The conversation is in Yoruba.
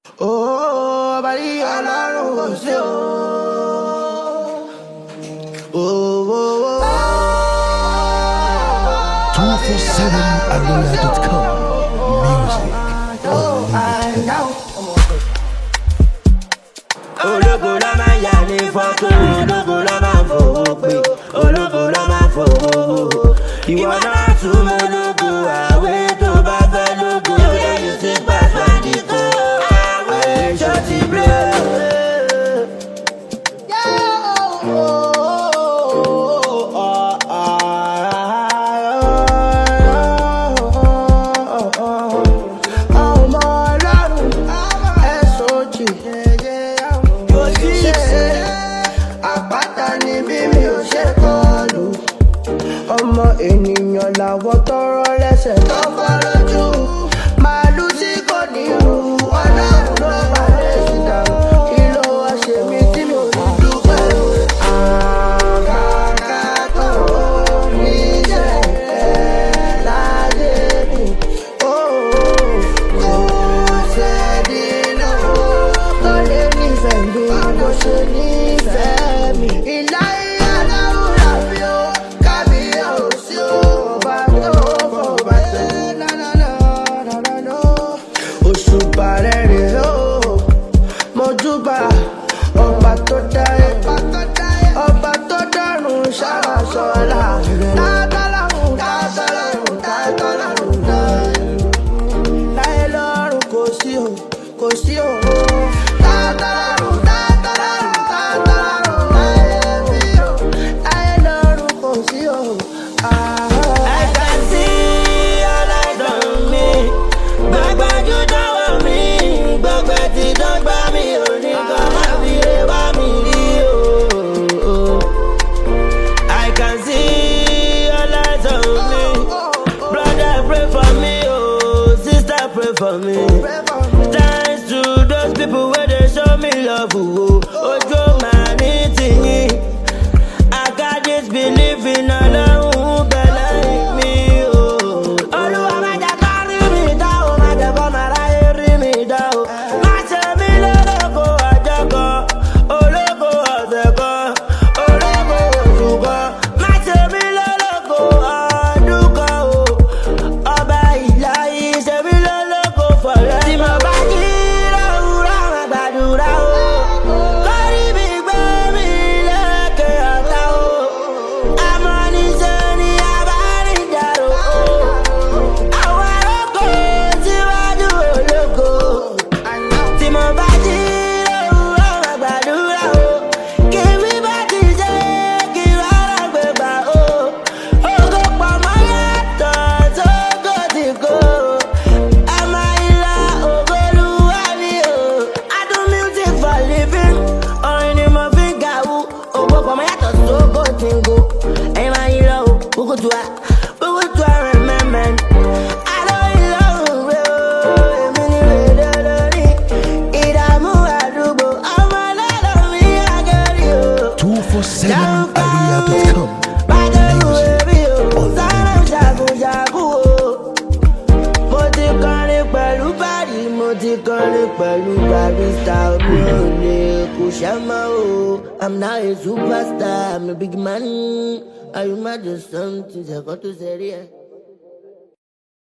Oh, bari Ọlọ́run kò sí o. Oh. 247arena.com Music Unlimited. Ológo la máa yà ní fọ́tò, ológo la máa fowó pé, ológo la máa fowó. Ìwọ náà tún mọ ológo àwẹ̀ tó bá fẹ́ lógo, lẹ́yìn tí pàṣẹ nìkó àwẹ̀ ṣọ́ọ̀tì blé. Ọmọ ènìyàn làwọn tọrọ lẹ́sẹ̀ tó fọ́ lójú. Màálù tí kò ní irú Ọlọ́run ló máa lè sí dànù. Kí ló wá ṣe mí tí mo ní dúpẹ́? Àkàkà tó ní jẹ́ láyé mi. Kò sẹ́dínà tó lè nífẹ̀ẹ́ mi bó ṣe nífẹ̀ẹ́ mi. Mojúbà ọba tó dáyé, ọba tó dárun ṣàlàṣọlá. Tátọ́lọ́run láyé lọ́run kò sí o, kò sí o. Tátọ́lọ́run láyé mi o, láyé lọ́run kò sí o. I can see all eyes on me. Gbogbo ojú dánwò mi, gbogbo ti dọ́gba mi ò ní kọ́ máa fi lè bá mi rí o. I can see all eyes on me. Brother pray for me, oh, sister pray for me. Thanks to those people where they show me love, oh, ojo máa ní tìyín. I got this belief in Ọlọ́run bẹ̀lẹ̀ mi, oh. Olúwa má jẹ́ ká rí mi dá o, má jẹ́ kó máa ráyé rí mi dá o. Má ṣe mí lólógo ọjọ́ kan, ológo ọ̀sẹ̀ kan, ológo oṣù kan. Má ṣe mí lólógo ọdún kan o. Ọba ìlàyé ṣe mí lólógo fọ̀rẹ́. Tí mo bá jí lówùúrọ̀ máa gbàdúrà o. Kórí mi gbé mi lékè ọ̀tá o. Àmọ́ níṣẹ́ ni a bá rìn dàrú o. Àwọn arókò síwájú ológo. Tí mo bá jí lówùúrọ̀ máa gbàdúrà o. Kí wí bá ti ṣe kí rárá gbé gbà o. Ògo pọ̀ mọ́ yàtọ̀ sógo tí kò. Àmọ́ ìlà ògo Olúwa ni o. I do music for living. Orin ni mo fi ń gàwú. Ògo pọ̀ mọ́ yàtọ̀ sógo tí kò. Ẹ̀yin máa yí lọ o. Gbogbo tó a rẹ̀ mẹ́mẹ́. Àlọ́ ìlọrun rẹ̀ o. Èmi ni rèé lórí. Ìdààmú àdúgbò. Ọmọ ọlọ́run mi àgẹ́rì o. 247arena.com Bàdéhùn Music èmi o. Sáré Unlimited. ṣàkúṣàkú o. Mo ti kọrin pẹ̀lú bàrí, mo ti kọrin pẹ̀lú barista. Mi ò lè kú ṣẹ́mọ́ o. I'm now a superstar, I'm a big man. Are you mad or something? Ṣẹ̀kọ́ tó ṣe rí ẹ.